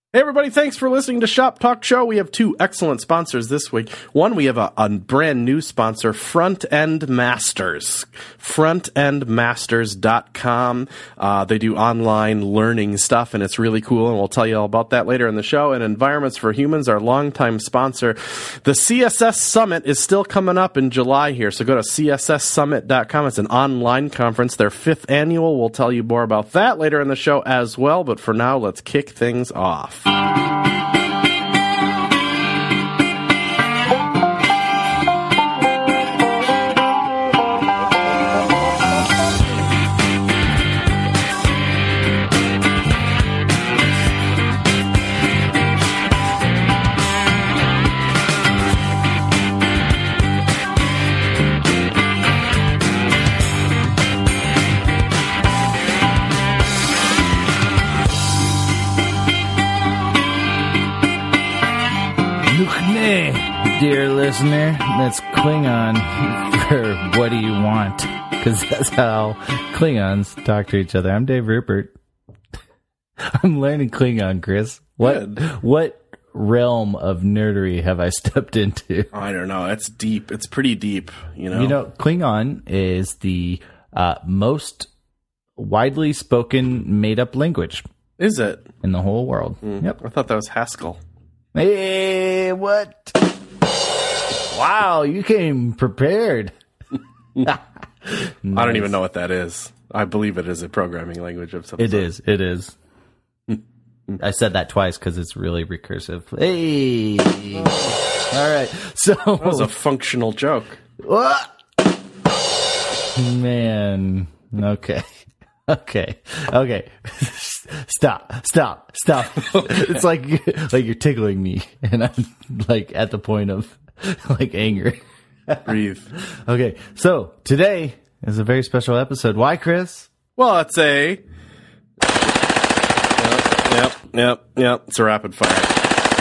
Hey everybody, thanks for listening to Shop Talk Show. We have two excellent sponsors this week. One, we have a brand new sponsor, Front End Masters. FrontEndMasters.com. They do online learning stuff, and it's really cool, and we'll tell you all about that later in the show. And Environments for Humans, our longtime sponsor. The CSS Summit is still coming up in July here, so go to CSSSummit.com. It's an online conference, their 5th annual. We'll tell you more about that later in the show as well, but for now, let's kick things off. Dear listener, that's Klingon for what do you want? Because that's how Klingons talk to each other. I'm Dave Rupert. I'm learning Klingon, Chris. What realm of nerdery have I stepped into? I don't know. It's deep. It's pretty deep, you know. You know, Klingon is the most widely spoken made-up language. Is it? In the whole world. Yep. I thought that was Haskell. Hey, what? Wow, you came prepared. Nice. I don't even know what that is. I believe it is a programming language of some sort. It is. I said that twice because it's really recursive. Hey. All right. So that was a functional joke. Man. Okay. Stop. It's like you're tickling me, and I'm like at the point of like anger. Breathe. Okay, so today is a very special episode. Why, Chris? Well, it's a Yep. It's a rapid fire.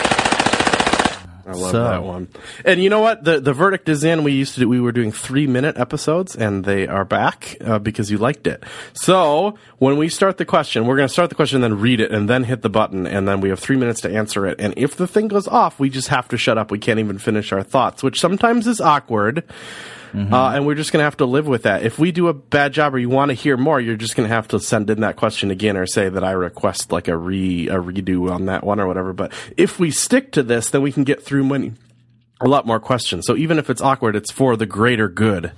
I love that one. And you know what? The verdict is in. We were doing 3-minute episodes, and they are back because you liked it. So when we start the question, we're going to start the question, then read it, and then hit the button, and then we have 3 minutes to answer it. And if the thing goes off, we just have to shut up. We can't even finish our thoughts, which sometimes is awkward. And we're just going to have to live with that. If we do a bad job or you want to hear more, you're just going to have to send in that question again or say that I request like a redo on that one or whatever. But if we stick to this, then we can get through a lot more questions. So even if it's awkward, it's for the greater good.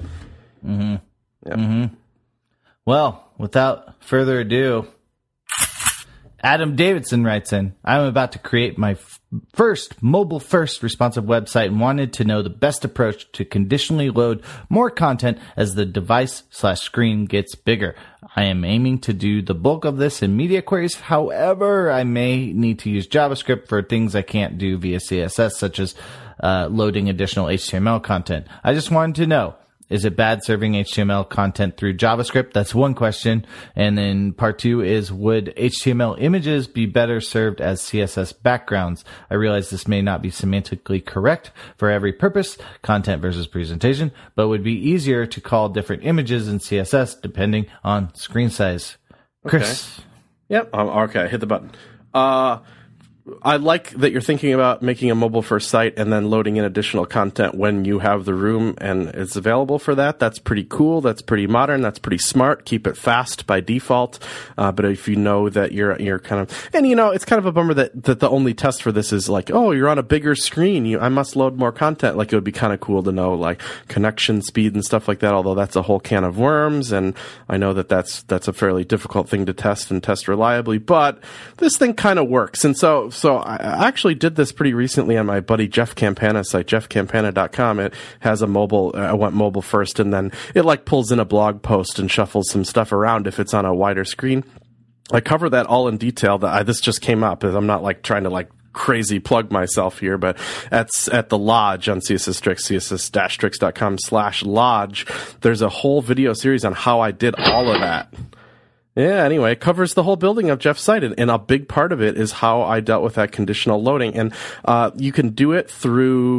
Well, without further ado, Adam Davidson writes in, I'm about to create my first mobile-first responsive website and wanted to know the best approach to conditionally load more content as the device/screen gets bigger. I am aiming to do the bulk of this in media queries. However, I may need to use JavaScript for things I can't do via CSS, such as loading additional HTML content. I just wanted to know, is it bad serving HTML content through JavaScript? That's one question. And then part 2 is, would HTML images be better served as CSS backgrounds? I realize this may not be semantically correct for every purpose, content versus presentation, but would be easier to call different images in CSS depending on screen size. Chris. Okay. Yep. Okay. Hit the button. I like that you're thinking about making a mobile-first site and then loading in additional content when you have the room and it's available for that. That's pretty cool. That's pretty modern. That's pretty smart. Keep it fast by default. But if you know that you're kind of, and you know, it's kind of a bummer that the only test for this is like, oh, you're on a bigger screen. I must load more content. Like, it would be kind of cool to know like connection speed and stuff like that. Although that's a whole can of worms, and I know that's a fairly difficult thing to test and test reliably. But this thing kind of works, and so I actually did this pretty recently on my buddy Jeff Campana's site, jeffcampana.com. It has a mobile, I went mobile first, and then it like pulls in a blog post and shuffles some stuff around if it's on a wider screen. I cover that all in detail. This just came up, as I'm not like trying to like crazy plug myself here, but at the Lodge on CSS Tricks, css-tricks.com/lodge. There's a whole video series on how I did all of that. Yeah, anyway, it covers the whole building of Jeff's site, and a big part of it is how I dealt with that conditional loading. And you can do it through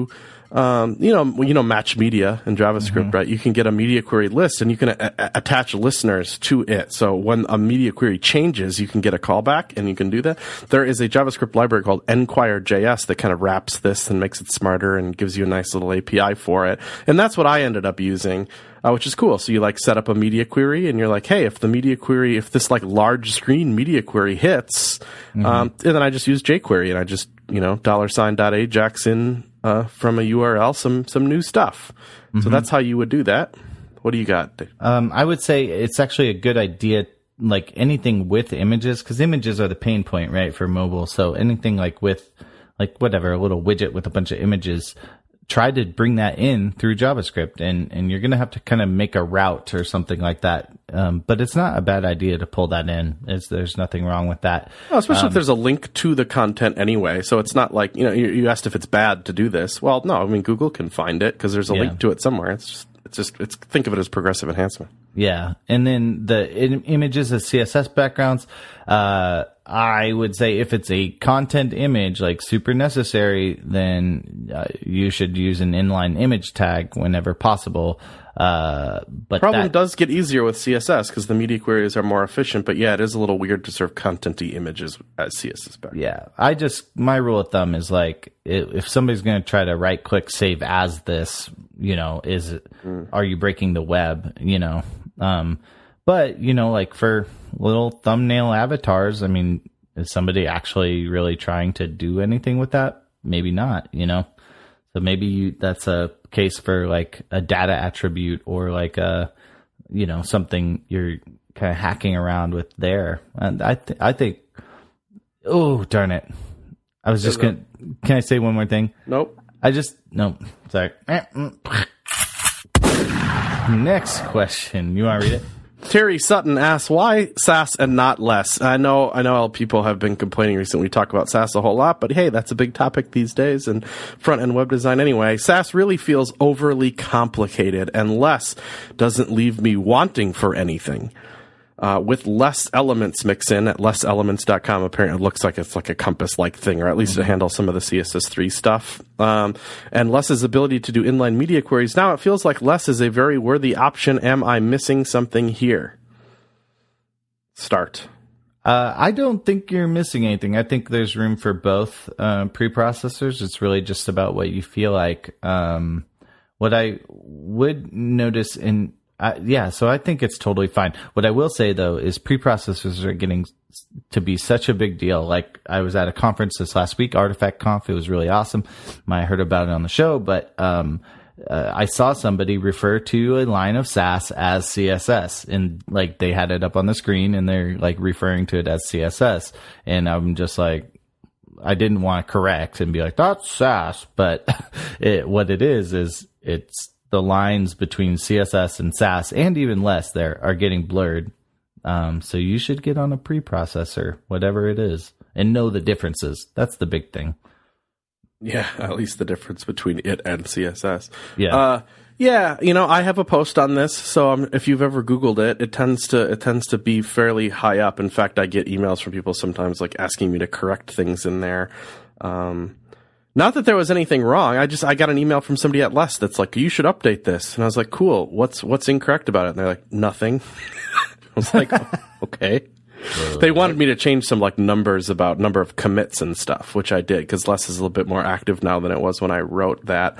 match media in JavaScript, right? You can get a media query list and you can attach listeners to it. So when a media query changes, you can get a callback and you can do that. There is a JavaScript library called Enquire.js that kind of wraps this and makes it smarter and gives you a nice little API for it. And that's what I ended up using. Which is cool. So you like set up a media query and you're like, hey, if this like large screen media query hits, and then I just use jQuery and I just, $.ajax in, from a URL, some new stuff. So that's how you would do that. What do you got, Dave? I would say it's actually a good idea, like anything with images, because images are the pain point, right, for mobile. So anything like with, like whatever, a little widget with a bunch of images, try to bring that in through JavaScript, and you're going to have to kind of make a route or something like that. But it's not a bad idea to pull that in. There's nothing wrong with that. Well, especially if there's a link to the content anyway. So it's not like, you asked if it's bad to do this. Well, no, I mean, Google can find it because there's a link to it somewhere. It's think of it as progressive enhancement. Yeah. And then the images as CSS backgrounds, I would say if it's a content image, like super necessary, then you should use an inline image tag whenever possible. But problem does get easier with CSS because the media queries are more efficient. But yeah, it is a little weird to serve content-y images as CSS background. Yeah. My rule of thumb is like, if somebody's going to try to right click save as this, are you breaking the web, but, like for little thumbnail avatars, I mean, is somebody actually really trying to do anything with that? Maybe not, So maybe that's a case for like a data attribute or like something you're kind of hacking around with there. And I think, oh, darn it. I was just can I say one more thing? Nope. No, sorry. Next question. You want to read it? Terry Sutton asks, why Sass and not less? I know people have been complaining recently. We talk about Sass a whole lot, but hey, that's a big topic these days in front-end web design anyway. Sass really feels overly complicated, and less doesn't leave me wanting for anything. With less elements mix in at lesselements.com, apparently it looks like it's like a compass-like thing, or at least it handles some of the CSS3 stuff. And Less's ability to do inline media queries. Now it feels like Less is a very worthy option. Am I missing something here? Start. I don't think you're missing anything. I think there's room for both preprocessors. It's really just about what you feel like. What I would notice so I think it's totally fine. What I will say, though, is preprocessors are getting to be such a big deal. Like, I was at a conference this last week, Artifact Conf. It was really awesome. I heard about it on the show, but I saw somebody refer to a line of Sass as CSS, and like they had it up on the screen and they're like referring to it as CSS. And I'm just like, I didn't want to correct and be like, that's Sass, but what it is it's the lines between CSS and Sass, and even less there, are getting blurred. So you should get on a preprocessor, whatever it is, and know the differences. That's the big thing. Yeah, at least the difference between it and CSS. Yeah. I have a post on this, so if you've ever Googled it, it tends to be fairly high up. In fact, I get emails from people sometimes like asking me to correct things in there. Not that there was anything wrong. I got an email from somebody at Less that's like, you should update this. And I was like, cool. What's incorrect about it? And they're like, nothing. I was like, oh, okay. They wanted me to change some like numbers about number of commits and stuff, which I did because Less is a little bit more active now than it was when I wrote that.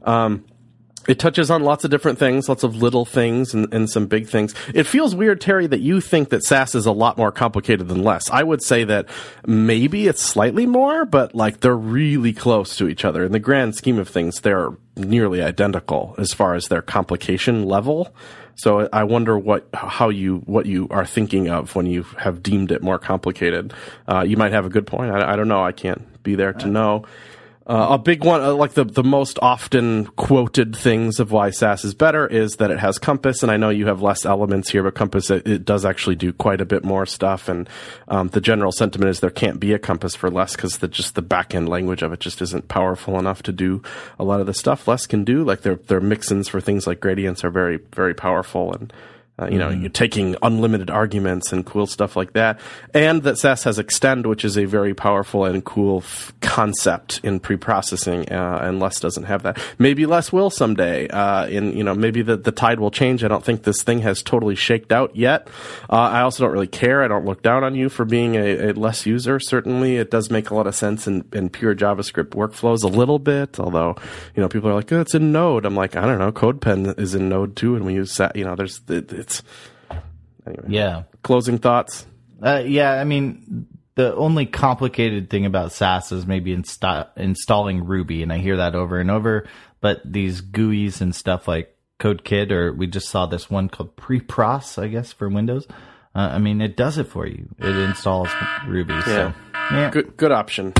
It touches on lots of different things, lots of little things and some big things. It feels weird, Terry, that you think that Sass is a lot more complicated than Less. I would say that maybe it's slightly more, but like they're really close to each other. In the grand scheme of things, they're nearly identical as far as their complication level. So I wonder what you are thinking of when you have deemed it more complicated. You might have a good point. I don't know. I can't be there to know. A big one, like the most often quoted things of why Sass is better is that it has Compass, and I know you have less elements here, but Compass, it does actually do quite a bit more stuff, and the general sentiment is there can't be a Compass for Less because the back-end language of it just isn't powerful enough to do a lot of the stuff Less can do. Like their mix-ins for things like gradients are very, very powerful, and You're taking unlimited arguments and cool stuff like that. And that SAS has Extend, which is a very powerful and cool concept in pre-processing, and Les doesn't have that. Maybe Les will someday. Maybe the tide will change. I don't think this thing has totally shaked out yet. I also don't really care. I don't look down on you for being a Les user. Certainly, it does make a lot of sense in pure JavaScript workflows a little bit, although, people are like, oh, it's in Node. I'm like, I don't know. CodePen is in Node too, and we use that. Anyway. Yeah. Closing thoughts? I mean, the only complicated thing about SAS is maybe installing Ruby, and I hear that over and over. But these GUIs and stuff like CodeKit, or we just saw this one called Preproc, I guess, for Windows. It does it for you. It installs Ruby. Yeah. So, yeah. Good option.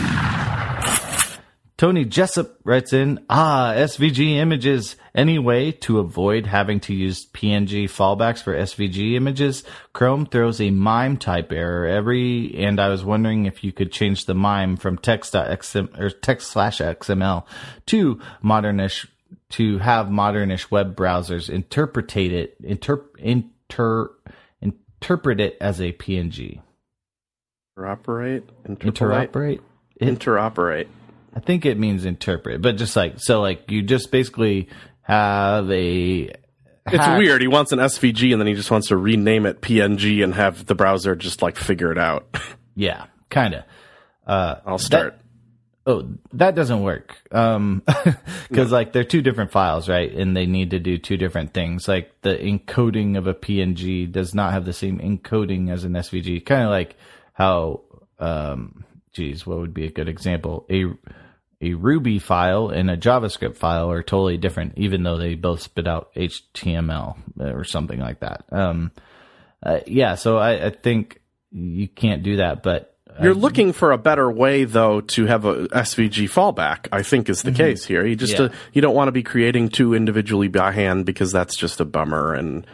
Tony Jessup writes in, SVG images. Any way to avoid having to use PNG fallbacks for SVG images? Chrome throws a MIME type error and I was wondering if you could change the MIME from text.xml or text/XML to modernish, to have modernish web browsers interpret it as a PNG. Interoperate. I think it means interpret, but just you just basically have a... It's weird. He wants an SVG and then he just wants to rename it PNG and have the browser just figure it out. Yeah, kind of. I'll start. That doesn't work. Because they're two different files, right? And they need to do two different things. Like the encoding of a PNG does not have the same encoding as an SVG. Kind of like how, what would be a good example? A Ruby file and a JavaScript file are totally different, even though they both spit out HTML or something like that. So I think you can't do that, but you're looking for a better way, though, to have a SVG fallback, I think is the case here. You just you don't want to be creating two individually by hand, because that's just a bummer, and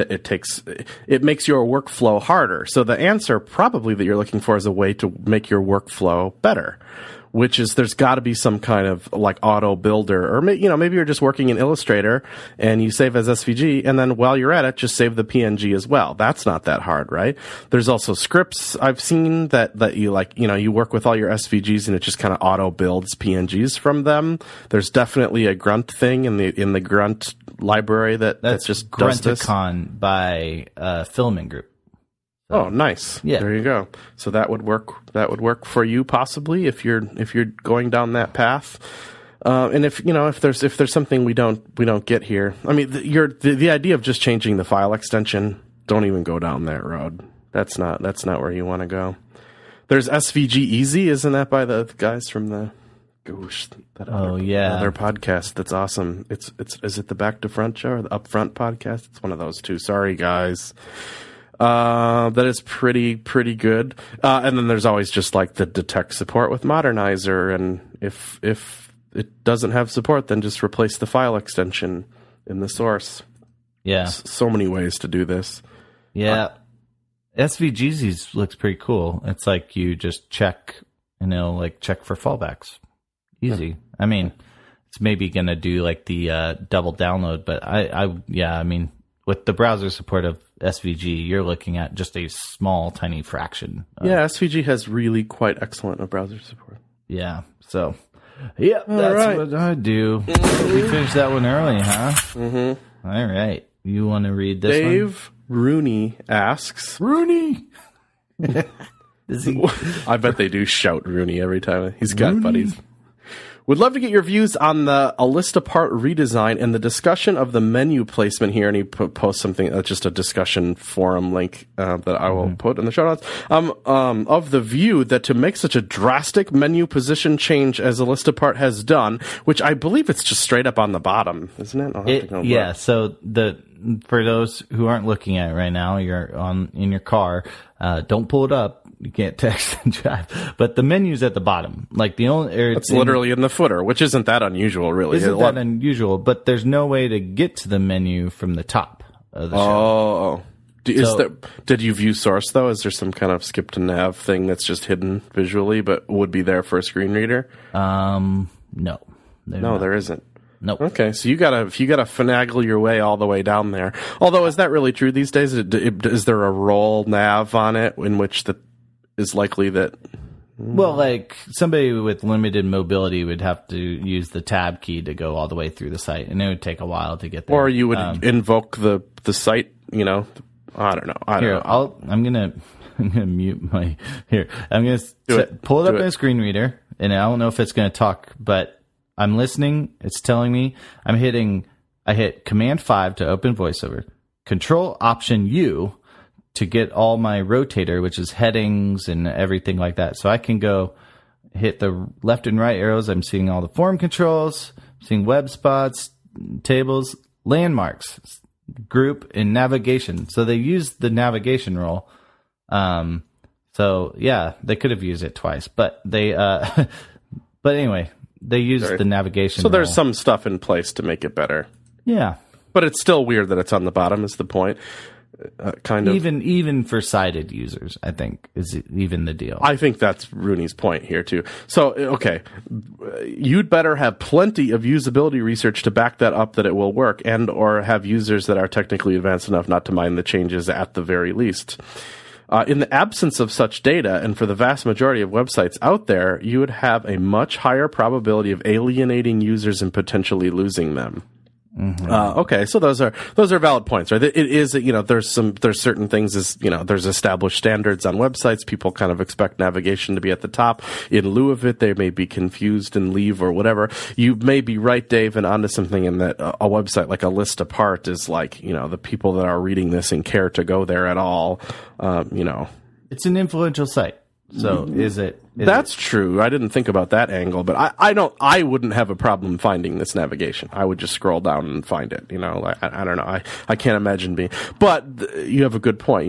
it makes your workflow harder. So the answer probably that you're looking for is a way to make your workflow better, which is there's got to be some kind of auto builder, or maybe you're just working in Illustrator and you save as SVG, and then while you're at it, just save the PNG as well. That's not that hard, right? There's also scripts I've seen that you you work with all your SVGs and it just kind of auto builds PNGs from them. There's definitely a Grunt thing in the Grunt library that just does this. Grunticon by Filament Group. Oh, nice. Yeah. There you go. So that would work. That would work for you possibly if you're going down that path. And if there's something we don't get here. I mean, the idea of just changing the file extension, don't even go down that road. That's not where you want to go. There's SVG Easy, isn't that by the guys from the other podcast? That's awesome. Is it the Back to Front show or the Upfront podcast? It's one of those two. Sorry, guys. That is pretty good. And then there's always just the detect support with Modernizer, and if it doesn't have support, then just replace the file extension in the source. Yeah. So many ways to do this. Yeah. SVGs looks pretty cool. It's you just check, and it'll check for fallbacks. Easy. Yeah. I mean, it's maybe going to do the double download, but with the browser support of SVG, you're looking at just a small, tiny fraction. SVG has really quite excellent browser support. Yeah. So, that's right. What I do. We finished that one early, huh? Mm-hmm. All right. You want to read this one? Dave Rooney asks. Rooney! I bet they do shout Rooney every time. He's got buddies. Would love to get your views on the Alistapart redesign and the discussion of the menu placement here. And he posts something, just a discussion forum link that I will put in the show notes. Of the view that to make such a drastic menu position change as Alistapart has done, which I believe it's just straight up on the bottom, isn't it? I'll have to go look. So for those who aren't looking at it right now, you're in your car. Don't pull it up. You can't text and drive, but the menu's at the bottom. It's literally in the footer, which isn't that unusual, really. Isn't that unusual? But there's no way to get to the menu from the top of the show. Did you view source though? Is there some kind of skip to nav thing that's just hidden visually, but would be there for a screen reader? No. There isn't. Nope. Okay, so you gotta finagle your way all the way down there. Although, is that really true these days? Is there a roll nav on it in which that is likely that? Well, like somebody with limited mobility would have to use the tab key to go all the way through the site, and it would take a while to get there. Or you would invoke the site. I don't know. I'm gonna mute my here. I'm gonna pull it up in a screen reader, and I don't know if it's gonna talk, but I'm listening. It's telling me I hit Command 5 to open VoiceOver, Control Option U to get all my rotator, which is headings and everything like that. So I can go hit the left and right arrows. I'm seeing all the form controls, seeing web spots, tables, landmarks, group, and navigation. So they used the navigation role. So yeah, they could have used it twice, but they, but anyway, they used the navigation. So there's role. some stuff in place to make it better. Yeah. But it's still weird that it's on the bottom is the point. Kind of. Even for sighted users, I think is even the deal. I think that's Rooney's point here too. So, okay, you'd better have plenty of usability research to back that up that it will work, and or have users that are technically advanced enough not to mind the changes at the very least. In the absence of such data, and for the vast majority of websites out there, you would have a much higher probability of alienating users and potentially losing them. Mm-hmm. Okay, so those are valid points, right? It is, there's certain things there's established standards on websites. People kind of expect navigation to be at the top. In lieu of it, they may be confused and leave or whatever. You may be right, Dave, and onto something in that a website like A List Apart is like, the people that are reading this and care to go there at all, It's an influential site. So That's true. I didn't think about that angle, but I wouldn't have a problem finding this navigation. I would just scroll down and find it. I don't know. I can't imagine being, but you have a good point.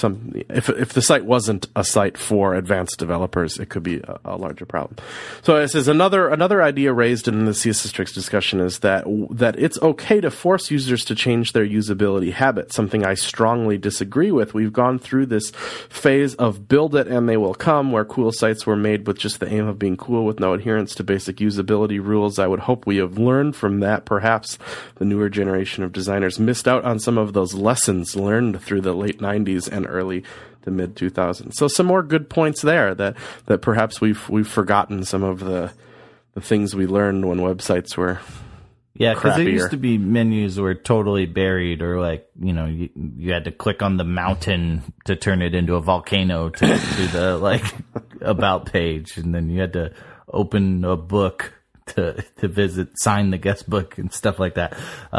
If the site wasn't a site for advanced developers, it could be a larger problem. So it says another idea raised in the CSS Tricks discussion is that it's okay to force users to change their usability habits, something I strongly disagree with. We've gone through this phase of build it and they will come, where cool sites were made with just the aim of being cool with no adherence to basic usability rules. I would hope we have learned from that. Perhaps the newer generation of designers missed out on some of those lessons learned through the late 90s and early to mid 2000s. So some more good points there that perhaps we've forgotten some of the things we learned when websites were because there used to be menus were totally buried, or like, you had to click on the mountain to turn it into a volcano to the about page, and then you had to open a book to sign the guest book and stuff like that.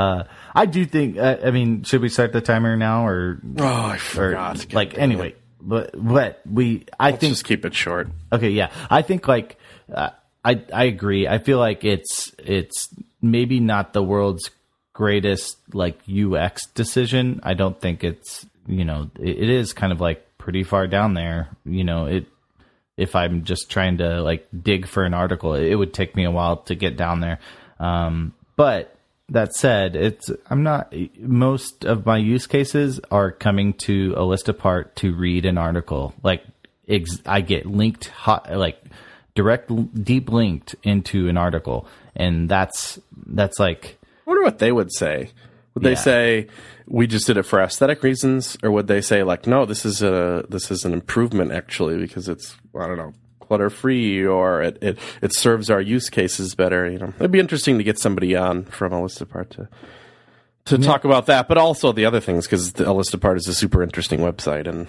I do think, should we start the timer now or? Oh, I forgot. Anyway, let's just keep it short. Okay. Yeah. I think I agree. I feel like it's maybe not the world's greatest UX decision. I don't think it's, it is kind of pretty far down there. If I'm just trying to dig for an article, it would take me a while to get down there. But that said, most of my use cases are coming to A List Apart to read an article. I get linked deep linked into an article, and that's I wonder what they would say. Would they say we just did it for aesthetic reasons, or would they say no, this is an improvement actually because it's, I don't know, clutter free, or it serves our use cases better? It'd be interesting to get somebody on from A List Apart to talk about that, but also the other things, because A List Apart is a super interesting website. And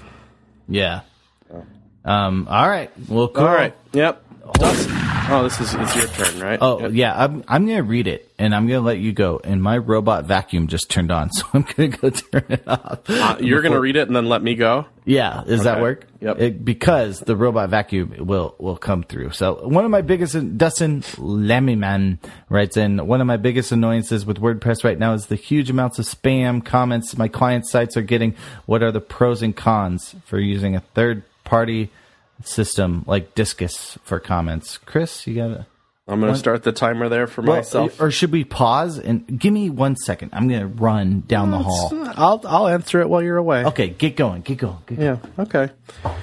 all right, well, cool. All right, yep. It's your turn, right? Oh, yeah. I'm going to read it, and I'm going to let you go. And my robot vacuum just turned on, so I'm going to go turn it off. You're going to read it and then let me go? Yeah. Does that work? Yep. Because the robot vacuum will come through. So one of my biggest, Dustin Lamiman writes in, one of my biggest annoyances with WordPress right now is the huge amounts of spam comments my client sites are getting. What are the pros and cons for using a third-party system like Disqus for comments? Chris, you got it. I'm going to start the timer there for myself. Or should we pause and give me 1 second? I'm going to run down the hall. I'll answer it while you're away. Okay, get going. Yeah, okay.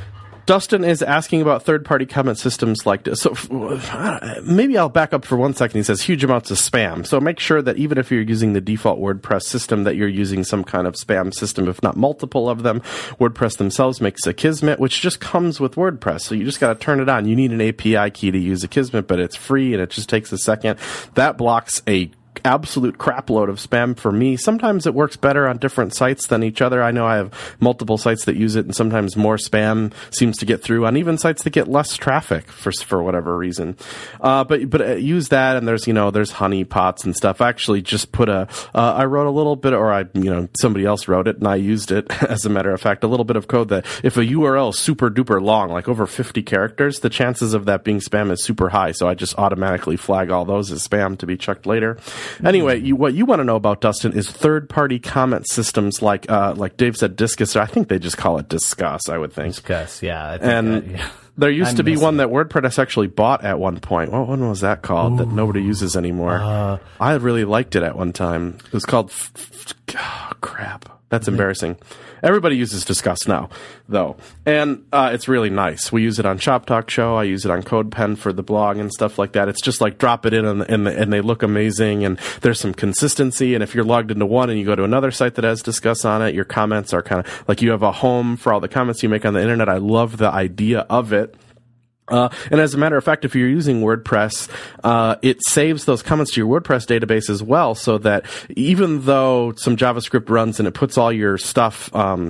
Dustin is asking about third-party comment systems like this. So maybe I'll back up for 1 second. He says huge amounts of spam. So make sure that even if you're using the default WordPress system, that you're using some kind of spam system, if not multiple of them. WordPress themselves makes Akismet, which just comes with WordPress. So you just got to turn it on. You need an API key to use Akismet, but it's free and it just takes a second. That blocks a absolute crap load of spam for me. Sometimes it works better on different sites than each other. I know I have multiple sites that use it, and sometimes more spam seems to get through on even sites that get less traffic for whatever reason. But use that, and there's honeypots and stuff. I actually just put I wrote a little bit, or somebody else wrote it and I used it. As a matter of fact, a little bit of code that if a URL is super duper long, like over 50 characters, the chances of that being spam is super high. So I just automatically flag all those as spam to be checked later. Anyway, what you want to know about, Dustin, is third-party comment systems like Dave said, Disqus. I think they just call it Disqus, I would think. Disqus, yeah. I think there used to be one that WordPress actually bought at one point. What one was that called that nobody uses anymore? I really liked it at one time. It was called... crap. That's embarrassing. Everybody uses Disqus now, though, and it's really nice. We use it on Shop Talk Show. I use it on CodePen for the blog and stuff like that. It's just like drop it in, and they look amazing, and there's some consistency. And if you're logged into one and you go to another site that has Disqus on it, your comments are kind of like you have a home for all the comments you make on the internet. I love the idea of it. And as a matter of fact, if you're using WordPress, it saves those comments to your WordPress database as well, so that even though some JavaScript runs and it puts all your stuff,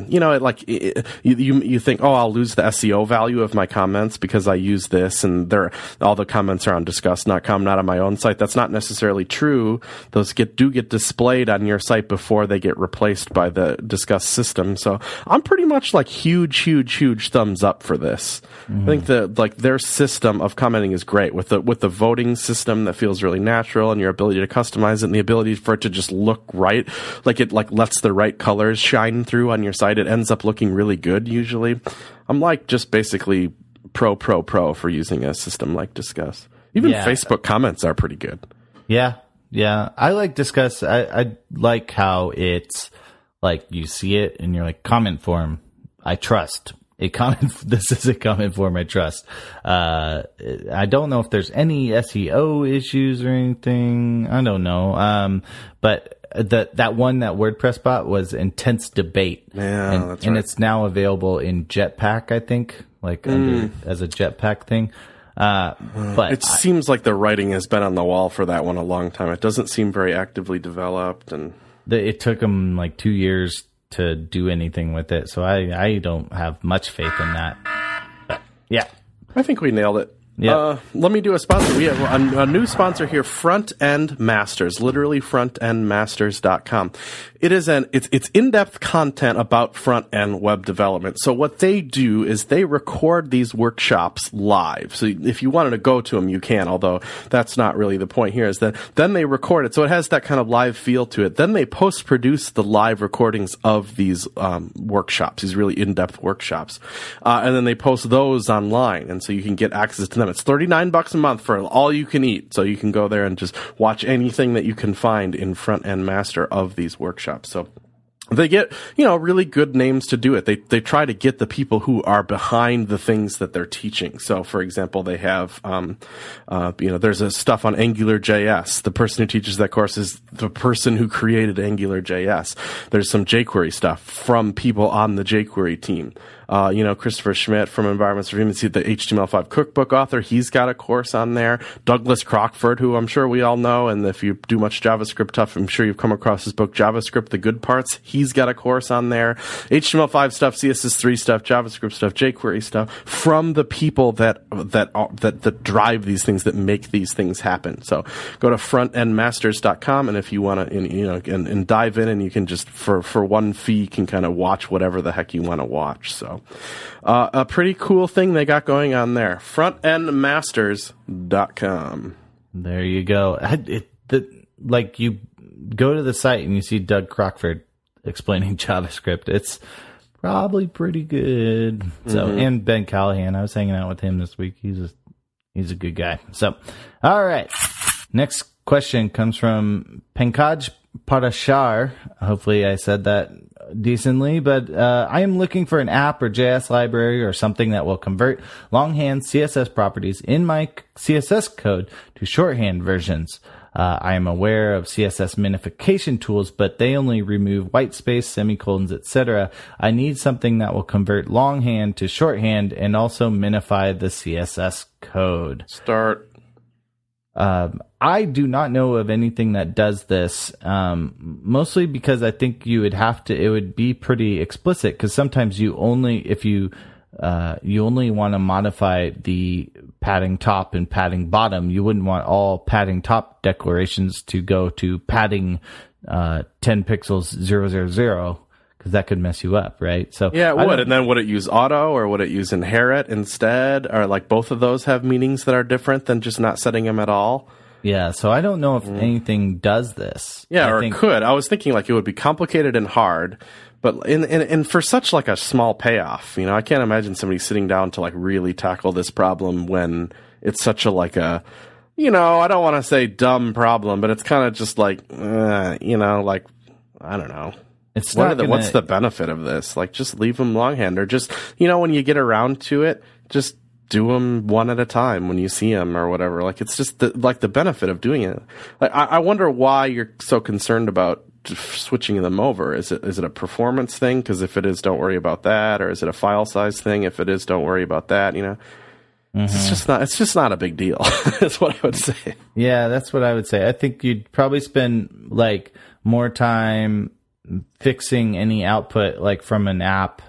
you think, oh, I'll lose the SEO value of my comments because I use this, and all the comments are on Disqus.com, not on my own site. That's not necessarily true. Those do get displayed on your site before they get replaced by the Disqus system. So I'm pretty much like huge thumbs up for this. I think their system of commenting is great with the voting system that feels really natural, and your ability to customize it, and the ability for it to just look right, like it lets the right colors shine through on your site. It ends up looking really good usually. I'm like just basically pro for using a system like Disqus. Even Facebook comments are pretty good. Yeah. I like Disqus. I like how it's like you see it and you're like, comment form, I trust. This is a comment form I trust. I don't know if there's any SEO issues or anything. I don't know. But that one that WordPress bought was Intense Debate. Yeah, that's right. And it's now available in Jetpack, I think, as a Jetpack thing. But it seems like the writing has been on the wall for that one a long time. It doesn't seem very actively developed, and it took them like 2 years to do anything with it, so I don't have much faith in that. But, yeah, I think we nailed it. Yeah. Let me do a sponsor. We have a new sponsor here, Front End Masters, literally frontendmasters.com. It's in-depth content about front-end web development. So what they do is they record these workshops live. So if you wanted to go to them, you can, although that's not really the point here, is that then they record it. So it has that kind of live feel to it. Then they post-produce the live recordings of these workshops, these really in-depth workshops. And then they post those online, and so you can get access to them. It's $39 a month for all you can eat. So you can go there and just watch anything that you can find in Front End Master of these workshops. So they get, really good names to do it. They try to get the people who are behind the things that they're teaching. So, for example, they have, there's a stuff on AngularJS. The person who teaches that course is the person who created AngularJS. There's some jQuery stuff from people on the jQuery team. Christopher Schmidt from Environments for Humans, the HTML5 cookbook author, he's got a course on there. Douglas Crockford, who I'm sure we all know, and if you do much JavaScript stuff, I'm sure you've come across his book, JavaScript, The Good Parts. He's got a course on there. HTML5 stuff, CSS3 stuff, JavaScript stuff, jQuery stuff, from the people that drive these things, that make these things happen. So go to frontendmasters.com, and if you want to, and dive in, and you can just, for one fee, can kind of watch whatever the heck you want to watch. So a pretty cool thing they got going on there. Frontendmasters.com. There you go. You go to the site and you see Doug Crockford explaining JavaScript. It's probably pretty good. So, and Ben Callahan, I was hanging out with him this week. He's a good guy. So, all right. Next question comes from Pankaj Parashar. Hopefully I said that decently, but I am looking for an app or JS library or something that will convert longhand CSS properties in my CSS code to shorthand versions. I am aware of CSS minification tools, but they only remove white space, semicolons, etc. I need something that will convert longhand to shorthand and also minify the CSS code. Start. I do not know of anything that does this, mostly because I think it would be pretty explicit, because sometimes you only want to modify the padding top and padding bottom. You wouldn't want all padding top declarations to go to padding 10 pixels 000, because that could mess you up, right? So yeah, it would. And then would it use auto, or would it use inherit instead? Or like both of those have meanings that are different than just not setting them at all? Yeah, so I don't know if anything does this. Yeah, it could. I was thinking like it would be complicated and hard, but in for such like a small payoff, I can't imagine somebody sitting down to like really tackle this problem when it's such a like a, I don't want to say dumb problem, but it's kind of just like, like, I don't know. It's what's the benefit of this? Like, just leave them longhand, or just, when you get around to it, just do them one at a time when you see them or whatever. Like, it's just the benefit of doing it. Like, I wonder why you're so concerned about switching them over. Is it a performance thing? Because if it is, don't worry about that. Or is it a file size thing? If it is, don't worry about that. It's just not a big deal. That's what I would say. Yeah, that's what I would say. I think you'd probably spend like more time fixing any output like from an app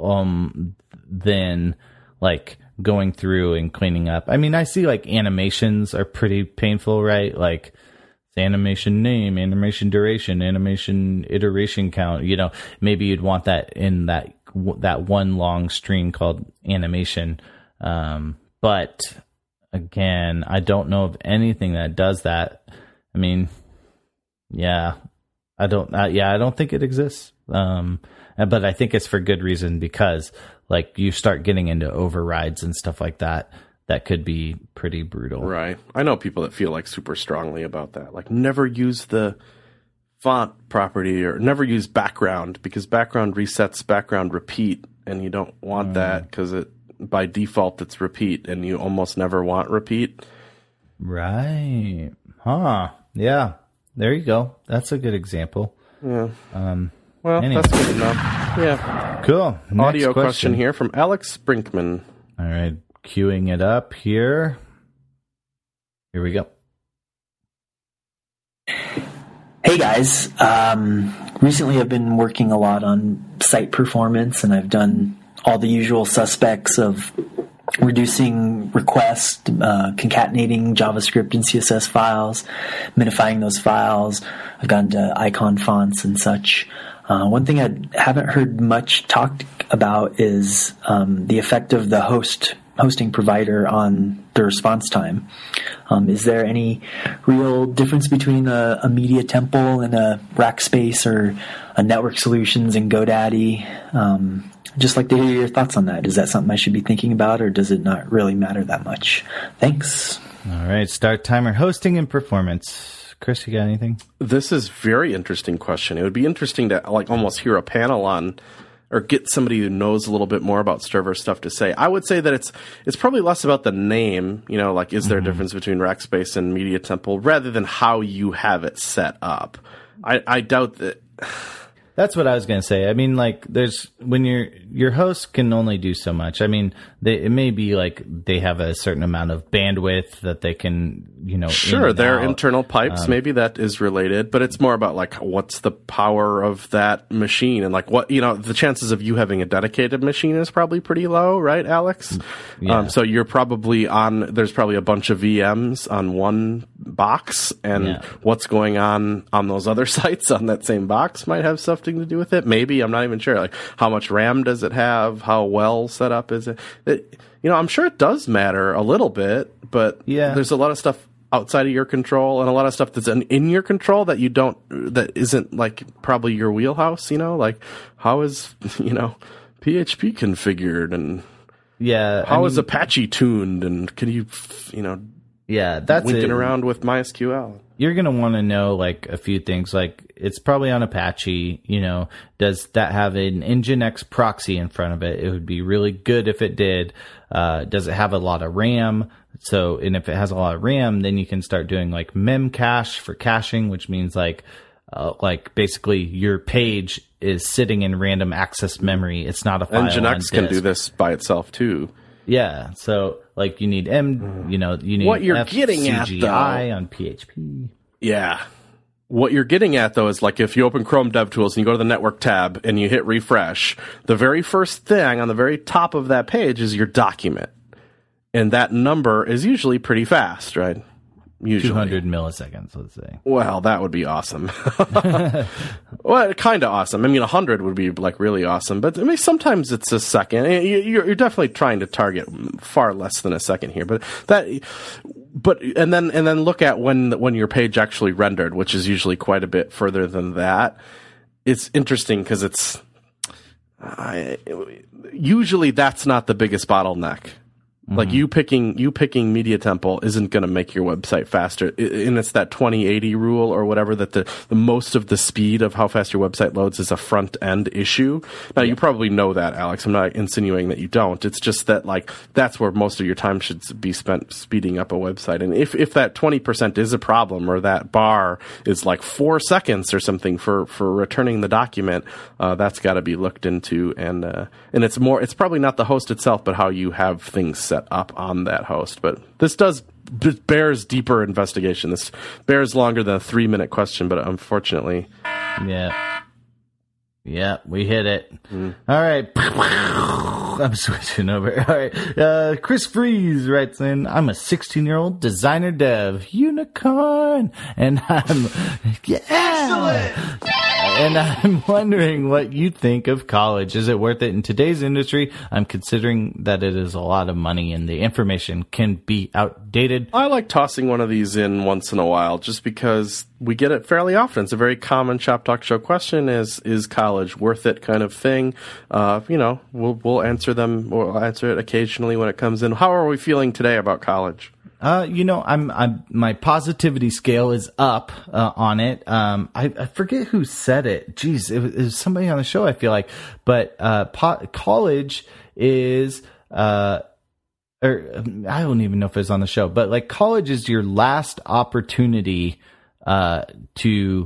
than like going through and cleaning up. I mean, I see like animations are pretty painful, right? Like animation name, animation duration, animation iteration count. Maybe you'd want that in that one long string called animation. But again, I don't know of anything that does that. I mean, yeah, I don't think it exists. But I think it's for good reason, because like you start getting into overrides and stuff like that, that could be pretty brutal. Right. I know people that feel like super strongly about that. Like, never use the font property, or never use background, because background resets background repeat, and you don't want that, because by default it's repeat, and you almost never want repeat. Right. Huh. Yeah. There you go. That's a good example. Yeah. Anyway. That's good enough. Yeah. Cool. Next Audio question here from Alex Brinkman. All right. Queuing it up here. Here we go. Hey guys. Recently I've been working a lot on site performance, and I've done all the usual suspects of reducing requests, concatenating JavaScript and CSS files, minifying those files. I've gone to icon fonts and such. One thing I haven't heard much talked about is the effect of the hosting provider on the response time. Is there any real difference between a Media Temple and a Rackspace, or a Network Solutions and GoDaddy? Just like to hear your thoughts on that. Is that something I should be thinking about, or does it not really matter that much? Thanks. All right. Start timer. Hosting and performance. Chris, you got anything? This is a very interesting question. It would be interesting to like almost hear a panel on, or get somebody who knows a little bit more about server stuff to say. I would say that it's probably less about the name, like is there a difference between Rackspace and Media Temple, rather than how you have it set up. I doubt that. That's what I was going to say. I mean, like, when your host can only do so much. I mean, it may be like they have a certain amount of bandwidth that they can, Sure, their internal pipes, maybe that is related, but it's more about like what's the power of that machine, and like what, the chances of you having a dedicated machine is probably pretty low, right, Alex? Yeah. So you're probably there's probably a bunch of VMs on one box, and what's going on those other sites on that same box might have something to do with it. Maybe, I'm not even sure. Like, how much RAM does it have? How well set up is it? I'm sure it does matter a little bit, but there's a lot of stuff outside of your control, and a lot of stuff that's in your control that that isn't like probably your wheelhouse. Like, how is PHP configured, and how is Apache tuned, and can you that's winking around with MySQL? you're going to want to know like a few things. Like it's probably on Apache. Does that have an Nginx proxy in front of it? It would be really good if it did. Does it have a lot of RAM? And if it has a lot of RAM, then you can start doing like memcache for caching, which means like basically your page is sitting in random access memory. It's not a file. Nginx can do this by itself too. Yeah. So like you need you need what you're getting at though on PHP. Yeah. What you're getting at though is like if you open Chrome DevTools and you go to the network tab and you hit refresh, the very first thing on the very top of that page is your document. And that number is usually pretty fast, right? Usually 200 milliseconds, let's say. Well, that would be awesome. Well, kind of awesome. I mean, 100 would be like really awesome, but I mean, sometimes it's a second. You're definitely trying to target far less than a second here, and then look at when your page actually rendered, which is usually quite a bit further than that. It's interesting because usually that's not the biggest bottleneck. Like you picking Media Temple isn't going to make your website faster, and it's that 2080 rule or whatever that the most of the speed of how fast your website loads is a front end issue. Now you probably know that, Alex. I'm not insinuating that you don't. It's just that like that's where most of your time should be spent speeding up a website. And if that 20% is a problem or that bar is like 4 seconds or something for returning the document, that's got to be looked into. And it's probably not the host itself, but how you have things set up on that host. But this bears deeper investigation. This bears longer than a 3-minute question, but unfortunately. Yeah, we hit it. All right. I'm switching over. All right. Chris Freeze writes in, I'm a 16-year-old designer dev unicorn, and I'm excellent. And I'm wondering what you think of college. Is it worth it in today's industry? I'm considering that it is a lot of money and the information can be outdated. I like tossing one of these in once in a while just because we get it fairly often. It's a very common Shop Talk Show question is college worth it kind of thing. We'll answer them. We'll answer it occasionally when it comes in. How are we feeling today about college? I'm my positivity scale is up on it. I forget who said it. Jeez, it was somebody on the show, I feel like. But college is or I don't even know if it was on the show, but like college is your last opportunity to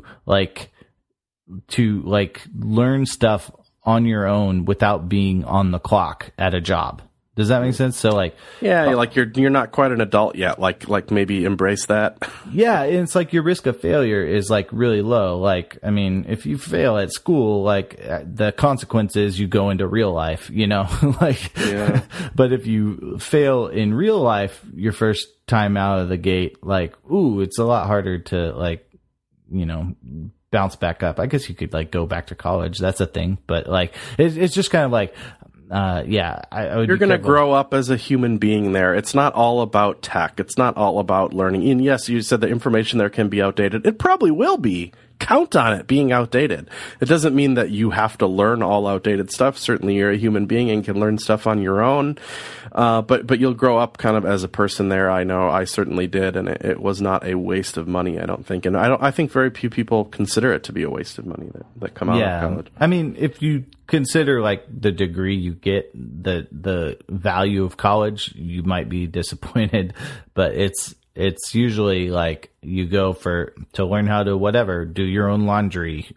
learn stuff on your own without being on the clock at a job. Does that make sense? So you're not quite an adult yet. Like maybe embrace that. Yeah, and it's like your risk of failure is like really low. Like, I mean, if you fail at school, like the consequences you go into real life, Yeah. But if you fail in real life, your first time out of the gate, it's a lot harder to bounce back up. I guess you could go back to college. That's a thing, but it's just kind of like. I would. You're going to grow up as a human being there. It's not all about tech. It's not all about learning. And yes, you said the information there can be outdated. It probably will be. Count on it being outdated. It doesn't mean that you have to learn all outdated stuff. Certainly you're a human being and can learn stuff on your own. But you'll grow up kind of as a person there. I know I certainly did. And it was not a waste of money, I don't think. And I think very few people consider it to be a waste of money that come out of college. I mean, if you consider the degree you get, the value of college, you might be disappointed, but it's usually you go to learn how to do your own laundry,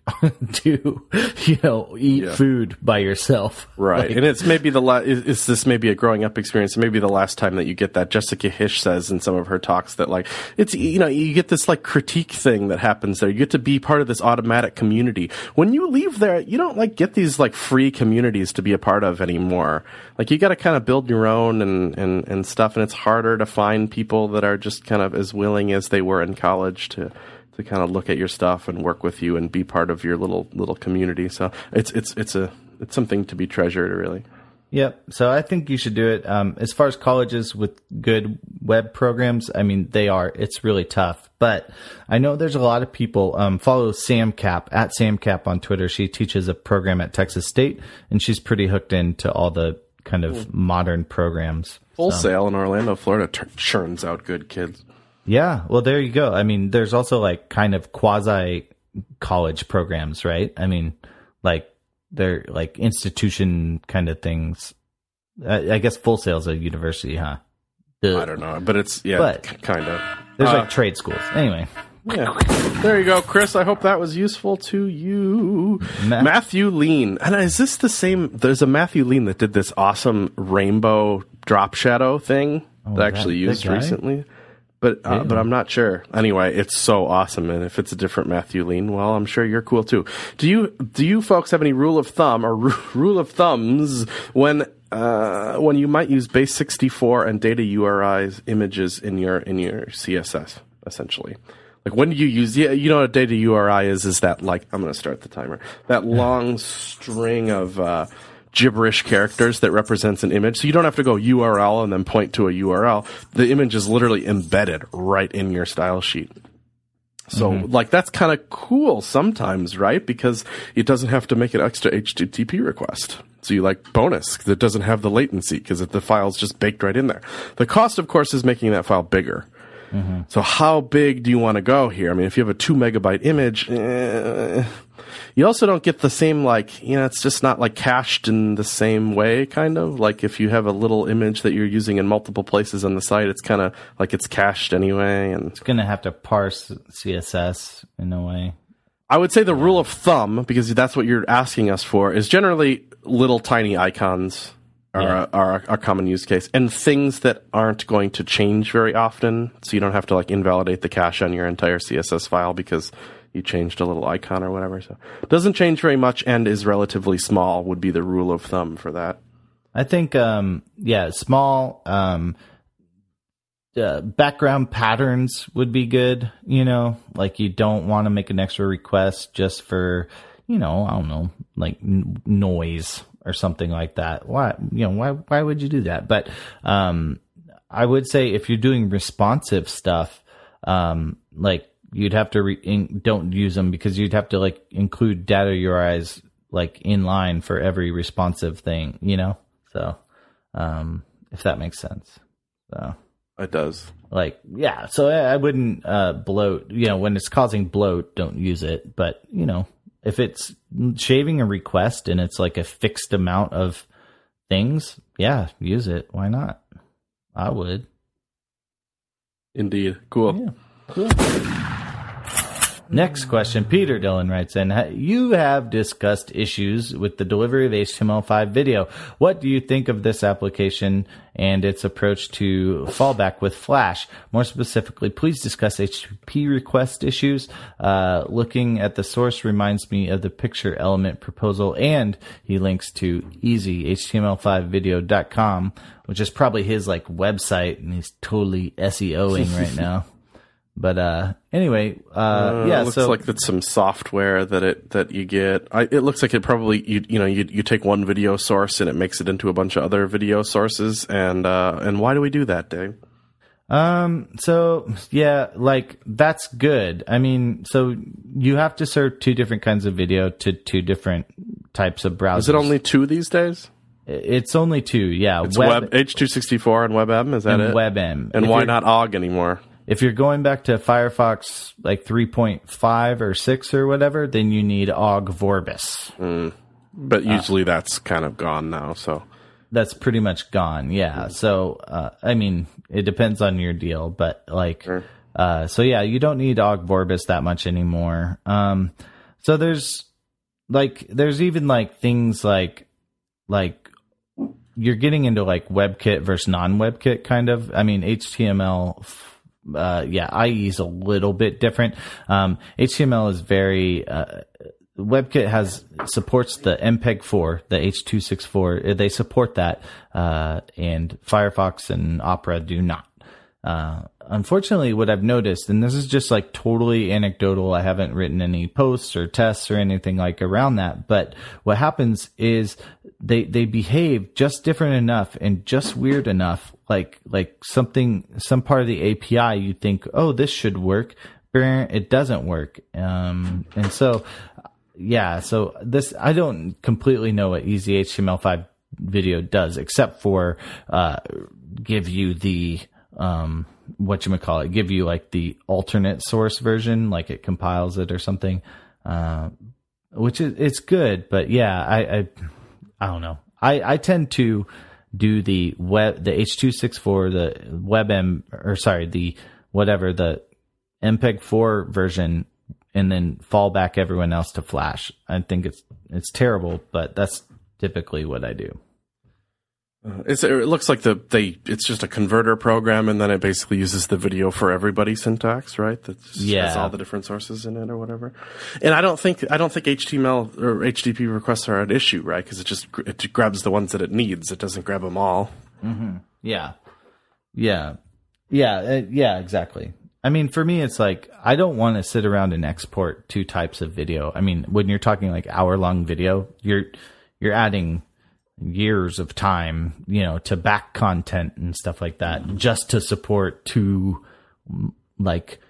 eat food by yourself. Right. And it's maybe this may be a growing up experience. Maybe the last time that you get that. Jessica Hish says in some of her talks that it's, you get this critique thing that happens there. You get to be part of this automatic community. When you leave there, you don't get these free communities to be a part of anymore. You got to kind of build your own and stuff. And it's harder to find people that are just kind of as willing as they were in college to kind of look at your stuff and work with you and be part of your little community. So it's something to be treasured, really. Yep. So I think you should do it. As far as colleges with good web programs, I mean, it's really tough, but I know there's a lot of people, follow Sam Cap at Sam Cap on Twitter. She teaches a program at Texas State and she's pretty hooked into all the kind of modern programs. Full Sail in Orlando, Florida churns out good kids. Yeah, well, there you go. I mean, there's also like kind of quasi college programs, right? I mean, like they're like institution kind of things. I guess Full Sail's a university, huh? I don't know, but it's kind of. There's like trade schools. Anyway. Yeah. There you go, Chris. I hope that was useful to you. Matthew Lean. And is this the same? There's a Matthew Lean that did this awesome rainbow drop shadow thing that I actually used recently. But I'm not sure. Anyway, it's so awesome. And if it's a different Matthew Lean, well, I'm sure you're cool too. Do you folks have any rule of thumb or rule of thumbs when you might use base 64 and data URIs images in your CSS, essentially? Like when do you use, you know what a data URI is that like, I'm going to start the timer, that long string of gibberish characters that represents an image. So you don't have to go URL and then point to a URL. The image is literally embedded right in your style sheet. So like that's kind of cool sometimes, right? Because it doesn't have to make an extra HTTP request. So you like bonus because it doesn't have the latency because the file's just baked right in there. The cost, of course, is making that file bigger. So how big do you want to go here? I mean, if you have a 2 megabyte image, you also don't get the same, like, you know, it's just not like cached in the same way, kind of. Like if you have a little image that you're using in multiple places on the site, it's kind of like it's cached anyway. And it's going to have to parse CSS in a way. I would say the rule of thumb, because that's what you're asking us for, is generally little tiny icons are a common use case, and things that aren't going to change very often, so you don't have to like invalidate the cache on your entire CSS file because you changed a little icon or whatever. So it doesn't change very much and is relatively small would be the rule of thumb for that. I think small background patterns would be good, you know, like you don't want to make an extra request just for, you know, I don't know, like noise or something like that. Why would you do that? But I would say if you're doing responsive stuff, like you'd have to don't use them because you'd have to like include data URIs like in line for every responsive thing, you know? So if that makes sense. So it does. Like, yeah, so I wouldn't bloat, you know, when it's causing bloat, don't use it. But, you know, if it's shaving a request and it's like a fixed amount of things, yeah, use it. Why not? I would. Indeed. Cool. Yeah. Cool. Next question. Peter Dillon writes in, you have discussed issues with the delivery of HTML5 video. What do you think of this application and its approach to fallback with Flash? More specifically, please discuss HTTP request issues. Looking at the source reminds me of the picture element proposal, and he links to easyhtml5video.com, which is probably his like website, and he's totally SEOing right now. But anyway, it looks like that's some software that you get. It looks like it probably you take one video source and it makes it into a bunch of other video sources. And why do we do that, Dave? So yeah, like that's good. I mean, so you have to serve two different kinds of video to two different types of browsers. Is it only two these days? It's only two. Yeah, it's Web H264 and WebM. Is that it? WebM. And why not OGG anymore? If you're going back to Firefox like 3.5 or 6 or whatever, then you need OGG Vorbis. But usually that's kind of gone now, so. That's pretty much gone, yeah. So, I mean, it depends on your deal, but like, so yeah, you don't need OGG Vorbis that much anymore. So there's even like things like you're getting into like WebKit versus non-WebKit kind of. I mean, HTML, IE is a little bit different. HTML is very, WebKit supports the MPEG-4, the H.264. They support that, and Firefox and Opera do not. Unfortunately, what I've noticed, and this is just like totally anecdotal, I haven't written any posts or tests or anything like around that, but what happens is they behave just different enough and just weird enough, like some part of the API you think, oh, this should work, it doesn't work. And so, yeah, so this, I don't completely know what Easy HTML5 video does, except for give you the whatchamacallit, give you like the alternate source version, like it compiles it or something, which is, it's good. But yeah, I don't know. I tend to do the H.264, the WebM, or sorry, the MPEG-4 version, and then fall back everyone else to Flash. I think it's terrible, but that's typically what I do. It looks like it's just a converter program, and then it basically uses the video for everybody syntax, right? That's all the different sources in it or whatever. And I don't think HTML or HTTP requests are an issue, right? Because it grabs the ones that it needs. It doesn't grab them all. Mm-hmm. Yeah, exactly. I mean, for me, it's like, I don't want to sit around and export two types of video. I mean, when you're talking like hour-long video, you're adding years of time, to back content and stuff like that, just to support two, like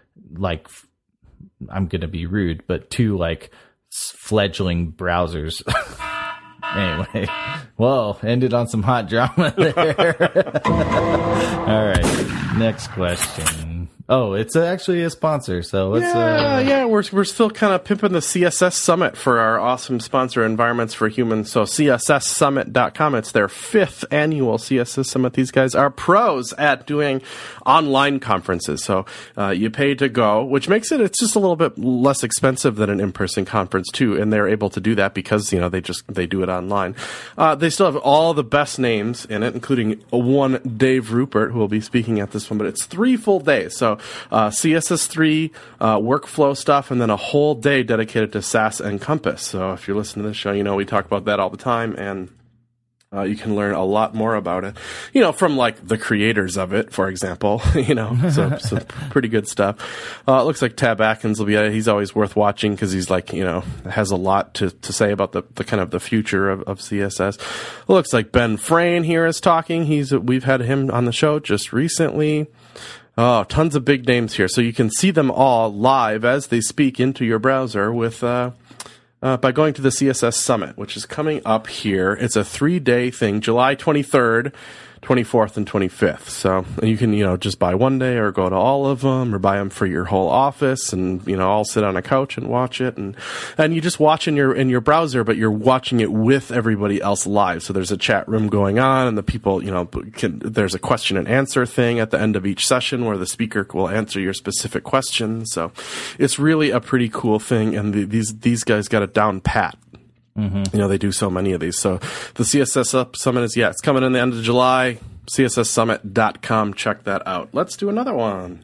I'm going to be rude, but two like fledgling browsers. Anyway, whoa, ended on some hot drama there. All right, next question. Oh, it's actually a sponsor, so let's... we're still kind of pimping the CSS Summit for our awesome sponsor, Environments for Humans. So CSSSummit.com, it's their 5th annual CSS Summit. These guys are pros at doing online conferences. So you pay to go, which makes it's just a little bit less expensive than an in-person conference too, and they're able to do that because, they do it online. They still have all the best names in it, including one Dave Rupert, who will be speaking at this one, but it's 3 full days. So CSS3 workflow stuff, and then a whole day dedicated to Sass and Compass. So if you're listening to this show, we talk about that all the time, and you can learn a lot more about it, from like the creators of it, for example, so some pretty good stuff. It looks like Tab Atkins will be at it. He's always worth watching because he's like, has a lot to say about the kind of the future of CSS. It looks like Ben Frayne here is talking. We've had him on the show just recently. Oh, tons of big names here. So you can see them all live as they speak into your browser with by going to the CSS Summit, which is coming up here. It's a 3-day thing, July 23rd, 24th, and 25th. So you can, just buy one day or go to all of them or buy them for your whole office and, all sit on a couch and watch it. And you just watch in your browser, but you're watching it with everybody else live. So there's a chat room going on and the people, there's a question and answer thing at the end of each session where the speaker will answer your specific questions. So it's really a pretty cool thing. And these guys got it down pat. Mm-hmm. They do so many of these. So the CSS Summit it's coming in the end of July. CSSSummit.com. Check that out. Let's do another one.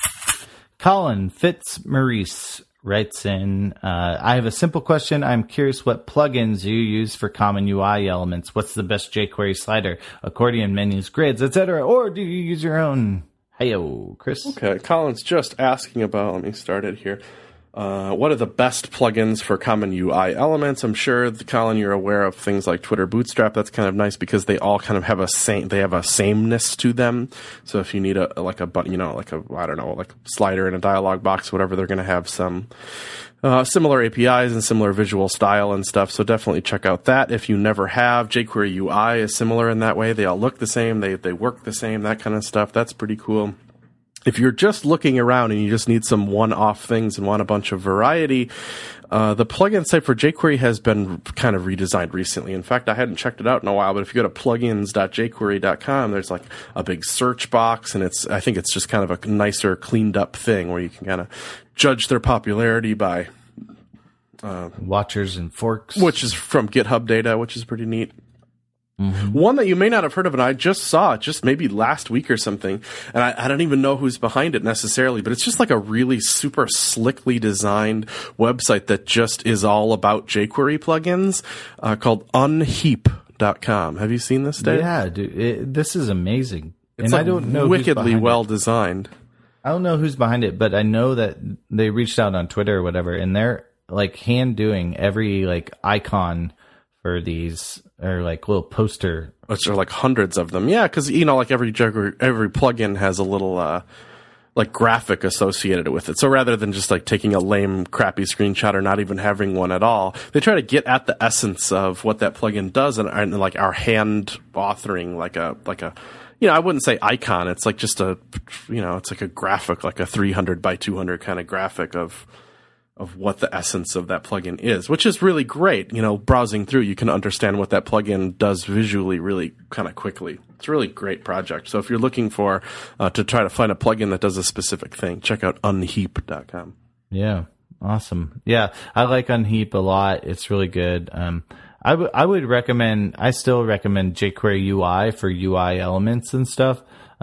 Colin Fitzmaurice writes in, I have a simple question. I'm curious what plugins you use for common UI elements. What's the best jQuery slider, accordion menus, grids, etc.? Or do you use your own? Hey-o, Chris. Okay, Colin's just asking about, let me start it here. What are the best plugins for common UI elements? I'm sure, Colin, you're aware of things like Twitter Bootstrap. That's kind of nice because they all kind of have a sameness to them. So if you need a button, like a slider in a dialog box, whatever, they're going to have some similar APIs and similar visual style and stuff. So definitely check out that if you never have. jQuery UI is similar in that way. They all look the same. They work the same, that kind of stuff. That's pretty cool. If you're just looking around and you just need some one-off things and want a bunch of variety, the plugin site for jQuery has been kind of redesigned recently. In fact, I hadn't checked it out in a while, but if you go to plugins.jquery.com, there's like a big search box, and I think it's just kind of a nicer, cleaned up thing where you can kind of judge their popularity by watchers and forks, which is from GitHub data, which is pretty neat. Mm-hmm. One that you may not have heard of, and I just saw it just maybe last week or something, and I don't even know who's behind it necessarily, but it's just like a really super slickly designed website that just is all about jQuery plugins called unheap.com. Have you seen this, Dave? Yeah, dude, this is amazing. It's I don't know wickedly well designed. I don't know who's behind it, but I know that they reached out on Twitter or whatever, and they're like hand doing every like icon for these, or like little poster, which are like hundreds of them. Yeah, because like every plugin has a little like graphic associated with it. So rather than just like taking a lame, crappy screenshot or not even having one at all, they try to get at the essence of what that plugin does, and like our hand authoring like a I wouldn't say icon. It's like just it's like a graphic, like a 300 by 200 kind of graphic of what the essence of that plugin is, which is really great. Browsing through, you can understand what that plugin does visually really kind of quickly. It's a really great project. So if you're looking for to try to find a plugin that does a specific thing, check out unheap.com. Yeah, awesome. Yeah, I like Unheap a lot. It's really good. I would recommend. I still recommend jQuery UI for UI elements and stuff.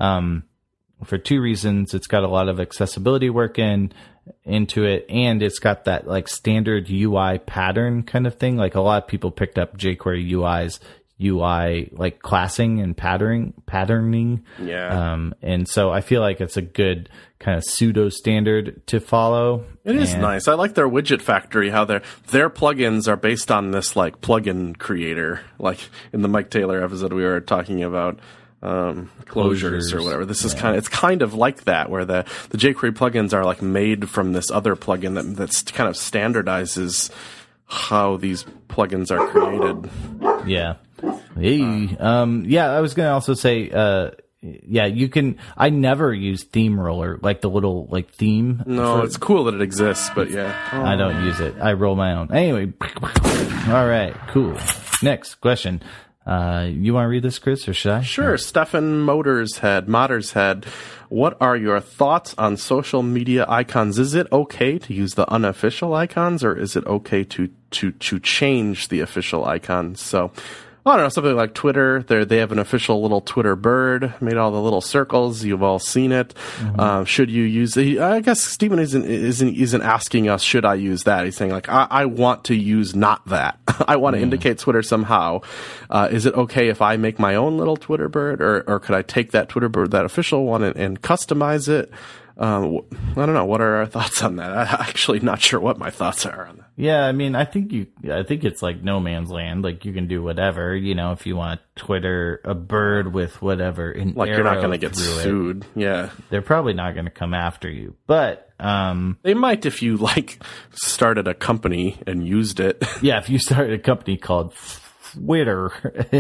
For two reasons: it's got a lot of accessibility work into it, and it's got that like standard UI pattern kind of thing. Like a lot of people picked up jQuery UI's UI like classing and patterning. Yeah. And so I feel like it's a good kind of pseudo standard to follow. It is nice. I like their widget factory, how their plugins are based on this like plugin creator. Like in the Mike Taylor episode, we were talking about closures or whatever. This is it's kind of like that, where the jQuery plugins are like made from this other plugin that's kind of standardizes how these plugins are created. Yeah. Hey, I was going to also say, you can, I never use Theme Roller, like the little, like, theme. No, it's cool that it exists, but yeah. I don't use it. I roll my own. Anyway. All right, cool. Next question. You want to read this, Chris, or should I? Sure. Stefan Modershead. What are your thoughts on social media icons? Is it okay to use the unofficial icons, or is it okay to change the official icons? So, I don't know, something like Twitter. They have an official little Twitter bird, made all the little circles. You've all seen it. Mm-hmm. Should you use it? I guess Stephen isn't asking us, should I use that? He's saying, like, I want to use not that. I want to indicate Twitter somehow. Is it okay if I make my own little Twitter bird, or could I take that Twitter bird, that official one, and customize it? I don't know. What are our thoughts on that? I'm actually not sure what my thoughts are on that. Yeah, I mean, I think it's like no man's land. Like, you can do whatever, if you want to Twitter a bird with whatever. Like, you're not going to get sued. Yeah. They're probably not going to come after you. But, they might if you, like, started a company and used it. Yeah, if you started a company called Twitter.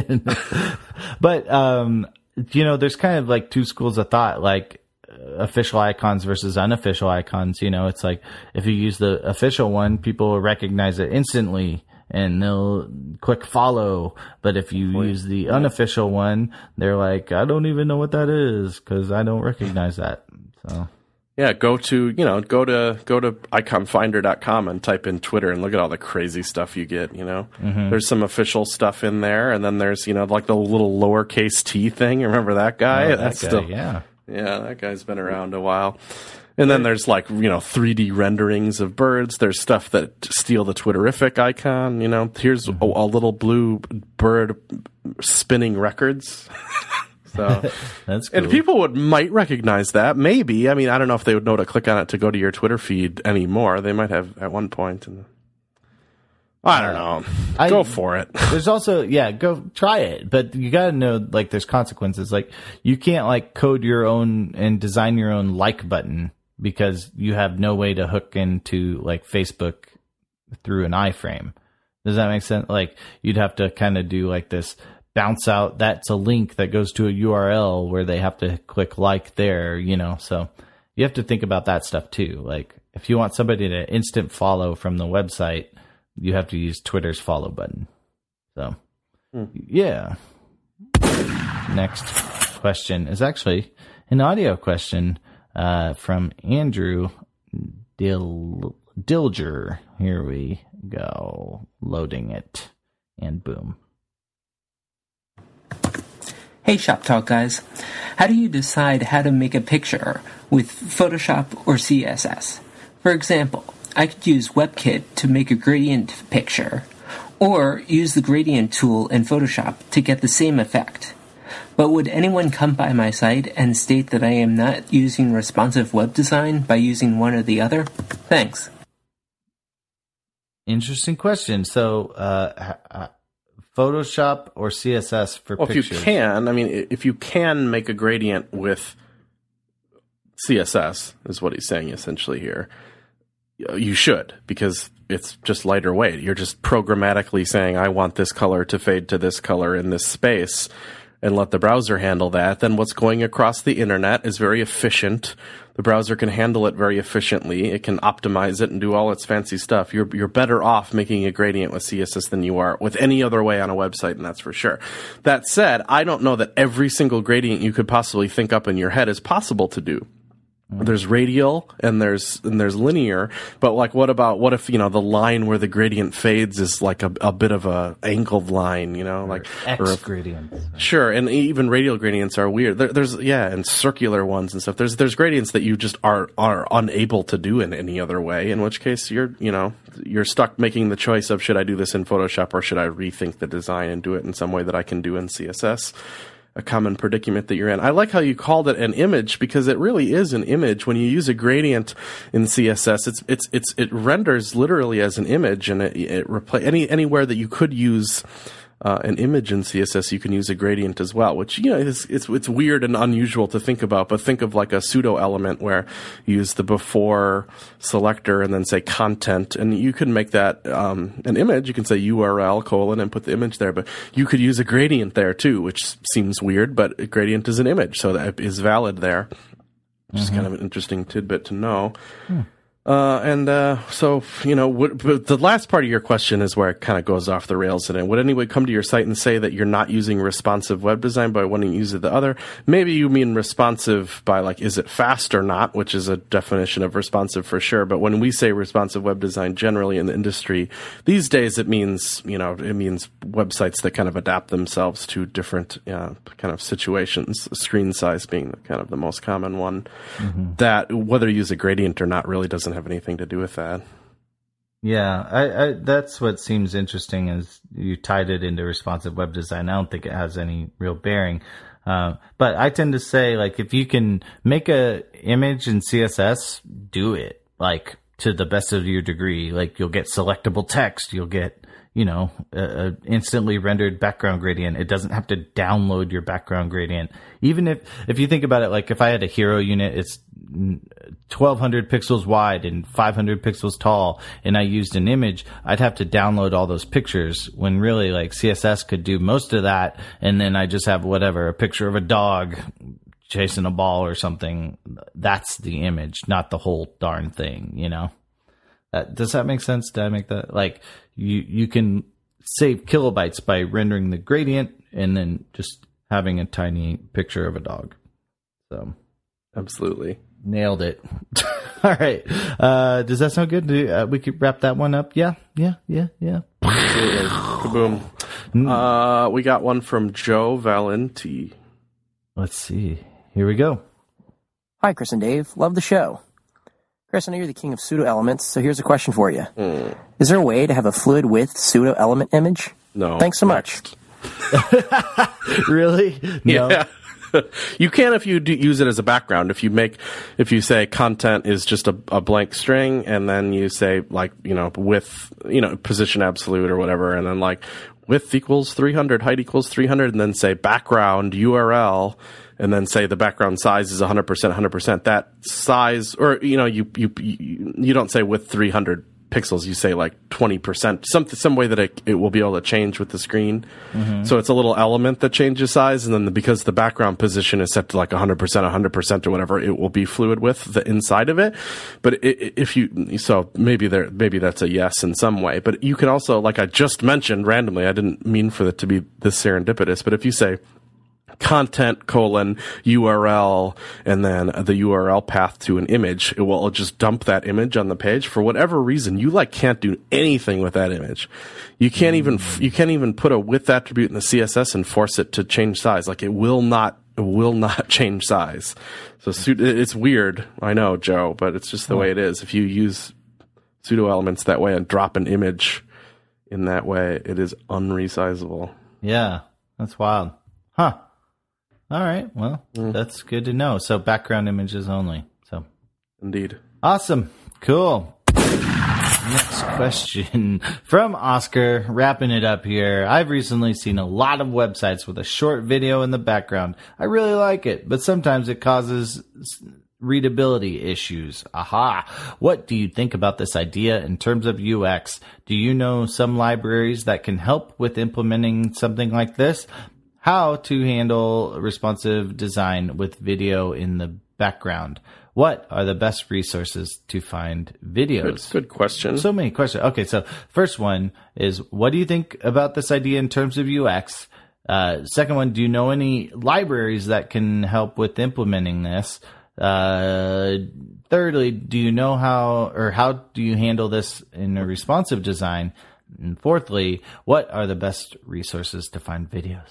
But, there's kind of like two schools of thought, like, official icons versus unofficial icons. It's like if you use the official one, people will recognize it instantly and they'll click follow. But if you use the unofficial one, they're like, I don't even know what that is because I don't recognize that. So yeah, go to iconfinder.com and type in Twitter and look at all the crazy stuff you get. Mm-hmm. There's some official stuff in there, and then there's like the little lowercase t thing. Remember that guy? That's still Yeah, that guy's been around a while. And then there's 3D renderings of birds. There's stuff that steal the Twitterific icon. Here's a little blue bird spinning records. So that's cool. And people might recognize that. Maybe. I mean, I don't know if they would know to click on it to go to your Twitter feed anymore. They might have at one point. I don't know. Go for it. There's also, go try it. But you got to know, like, there's consequences. Like, you can't, like, code your own and design your own like button because you have no way to hook into, like, Facebook through an iframe. Does that make sense? Like, you'd have to kind of do, like, this bounce out. That's a link that goes to a URL where they have to click like there, So you have to think about that stuff, too. Like, if you want somebody to instant follow from the website, you have to use Twitter's follow button. So, yeah. Next question is actually an audio question from Andrew Dilger. Here we go. Loading it. And boom. Hey Shop Talk guys. How do you decide how to make a picture with Photoshop or CSS? For example, I could use WebKit to make a gradient picture, or use the gradient tool in Photoshop to get the same effect. But would anyone come by my site and state that I am not using responsive web design by using one or the other? Thanks. Interesting question. So, Photoshop or CSS for pictures? If you can make a gradient with CSS, is what he's saying essentially here. You should, because it's just lighter weight. You're just programmatically saying, I want this color to fade to this color in this space. and let the browser handle that, then what's going across the internet is very efficient. The browser can handle it very efficiently. It can optimize it and do all its fancy stuff. You're better off making a gradient with CSS than you are with any other way on a website, and that's for sure. That said, I don't know that every single gradient you could possibly think up in your head is possible to do. There's radial and there's linear, but like what if the line where the gradient fades is like a bit of a angled line, like X gradients. Sure, and even radial gradients are weird. There's and circular ones and stuff. There's gradients that you just are unable to do in any other way. In which case you're stuck making the choice of, should I do this in Photoshop or should I rethink the design and do it in some way that I can do in CSS? A common predicament that you're in. I like how you called it an image, because it really is an image. When you use a gradient in CSS, it renders literally as an image, and it anywhere that you could use an image in CSS, you can use a gradient as well, which it's weird and unusual to think about. But think of like a pseudo element where you use the before selector and then say content, and you can make that an image. You can say URL : and put the image there, but you could use a gradient there too, which seems weird, but a gradient is an image, so that is valid there. Which is kind of an interesting tidbit to know. So, but the last part of your question is where it kind of goes off the rails. And would anyone come to your site and say that you're not using responsive web design by wanting to use the other? Maybe you mean responsive by like, is it fast or not, which is a definition of responsive for sure. But when we say responsive web design generally in the industry these days, it means websites that kind of adapt themselves to different kind of situations, screen size being kind of the most common one. That whether you use a gradient or not really doesn't have anything to do with that. Yeah, I that's what seems interesting, is you tied it into responsive web design. I don't think it has any real bearing. But I tend to say, like, if you can make a image in CSS, do it, like, to the best of your degree. Like, you'll get selectable text, you'll get, a instantly rendered background gradient. It doesn't have to download your background gradient. Even if you think about it, like if I had a hero unit, it's 1200 pixels wide and 500 pixels tall, and I used an image, I'd have to download all those pictures, when really like CSS could do most of that. And then I just have a picture of a dog chasing a ball or something. That's the image, not the whole darn thing, Does that make sense? Did I make that? Like, you can save kilobytes by rendering the gradient and then just having a tiny picture of a dog. So, absolutely. Nailed it. All right. Does that sound good? We could wrap that one up? Yeah. Kaboom. We got one from Joe Valenti. Let's see. Here we go. Hi, Chris and Dave. Love the show. Chris, I know you're the king of pseudo elements, so here's a question for you. Is there a way to have a fluid width pseudo element image? No. Thanks so much. Really? No. Yeah. You can if you use it as a background. If you say content is just a blank string, and then you say like, width, position absolute or whatever, and then like width equals 300, height equals 300, and then say background URL, and then say the background size is 100%. That size, or you don't say width 300 pixels, you say like 20%, some way that it will be able to change with the screen. So it's a little element that changes size, and then because the background position is set to like 100% or whatever, it will be fluid width the inside of it. But maybe that's a yes in some way. But you can also, like I just mentioned randomly, I didn't mean for it to be this serendipitous, but if you say content : URL, and then the URL path to an image, it will just dump that image on the page. For whatever reason, you can't do anything with that image. You can't even put a width attribute in the CSS and force it to change size. Like, it will not change size. So it's weird, I know, Joe, but it's just the way it is. If you use pseudo elements that way and drop an image in that way, it is unresizable. Yeah, that's wild. Huh. All right. Well, that's good to know. So background images only. So, indeed. Awesome. Cool. Next question from Oscar. Wrapping it up here. I've recently seen a lot of websites with a short video in the background. I really like it, but sometimes it causes readability issues. Aha. What do you think about this idea in terms of UX? Do you know some libraries that can help with implementing something like this? how to handle responsive design with video in the background. What are the best resources to find videos? Good question. So many questions. Okay, so first one is, what do you think about this idea in terms of UX? Second one, do you know any libraries that can help with implementing this? Thirdly, do you know how do you handle this in a responsive design? And fourthly, what are the best resources to find videos?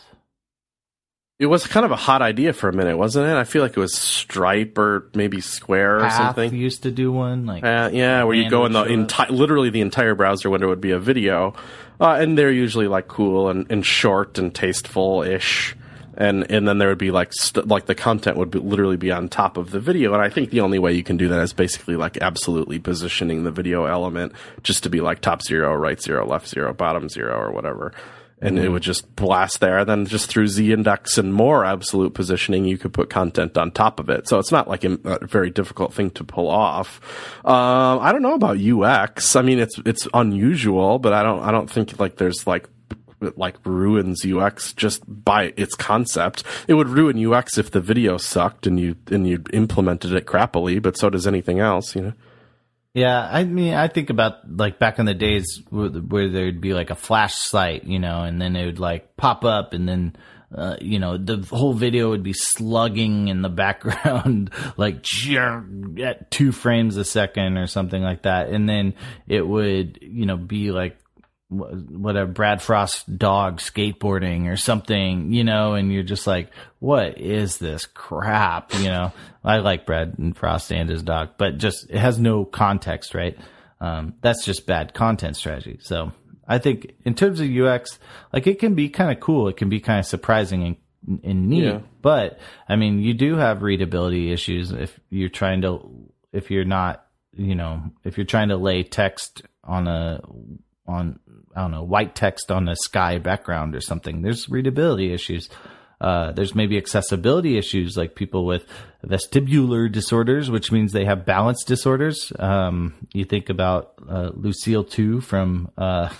It was kind of a hot idea for a minute, wasn't it? I feel like it was Stripe or maybe Square or Path something. used to do one, like where you go in literally the entire browser window would be a video, and they're usually like cool and short and tasteful-ish, and then there would be like the content would literally be on top of the video, and I think the only way you can do that is basically like absolutely positioning the video element just to be like top 0, right 0, left 0, bottom 0, or whatever. And it would just blast there. And then just through Z-index and more absolute positioning, you could put content on top of it. So it's not like a very difficult thing to pull off. I don't know about UX. I mean, it's unusual, but I don't think like there's like ruins UX just by its concept. It would ruin UX if the video sucked and you implemented it crappily, but so does anything else, you know? Yeah, I mean, I think about like back in the days where there'd be like a flash site, you know, and then it would like pop up, and then the whole video would be slugging in the background, like at 2 frames a second or something like that, and then it would be like whatever, Brad Frost dog skateboarding or something, and you're just like, what is this crap? I like Brad and Frost and his dog, but just, it has no context, right? That's just bad content strategy. So I think in terms of UX, like it can be kind of cool. It can be kind of surprising and neat, but I mean, you do have readability issues if you're trying to lay text on white text on a sky background or something. There's readability issues. There's maybe accessibility issues, like people with vestibular disorders, which means they have balance disorders. You think about Lucille 2 from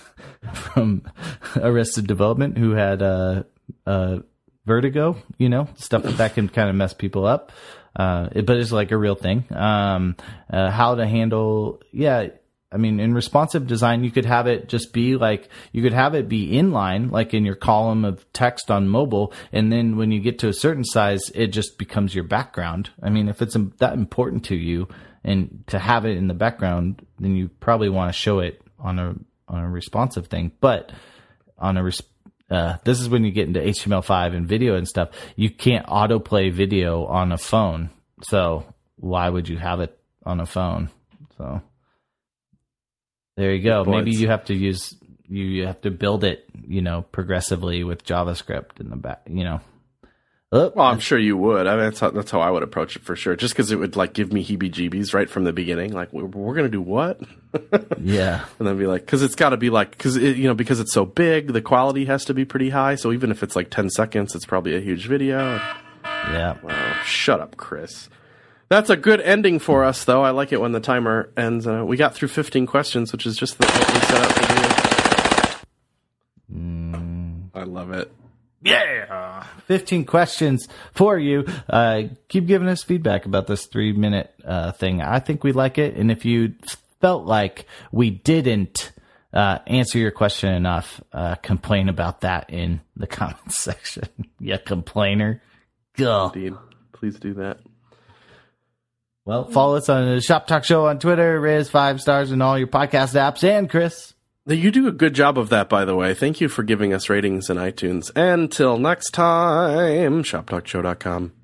Arrested Development, who had vertigo. Stuff that can kind of mess people up. But it's like a real thing. How to handle, I mean, in responsive design, you could have it just be like, you could have it be inline, like in your column of text on mobile. And then when you get to a certain size, it just becomes your background. I mean, if it's that important to you and to have it in the background, then you probably want to show it on a responsive thing. But on this is when you get into HTML5 and video and stuff. You can't autoplay video on a phone. So why would you have it on a phone? So there you go. Maybe you have to build it, progressively with JavaScript in the back, Well, I'm sure you would. I mean, that's how I would approach it for sure. Just because it would like give me heebie-jeebies right from the beginning. Like, we're going to do what? Yeah. And then be like, because it's got to be like, because it's so big, the quality has to be pretty high. So even if it's like 10 seconds, it's probably a huge video. Yeah. Wow. Shut up, Chris. That's a good ending for us, though. I like it when the timer ends. We got through 15 questions, which is just what we set out to do. I love it. Yeah! 15 questions for you. Keep giving us feedback about this 3-minute thing. I think we like it. And if you felt like we didn't answer your question enough, complain about that in the comments section. You complainer. Go. Indeed. Please do that. Well, follow us on the Shop Talk Show on Twitter, Riz 5 stars in all your podcast apps, and Chris. You do a good job of that, by the way. Thank you for giving us ratings in iTunes. Until next time, shoptalkshow.com.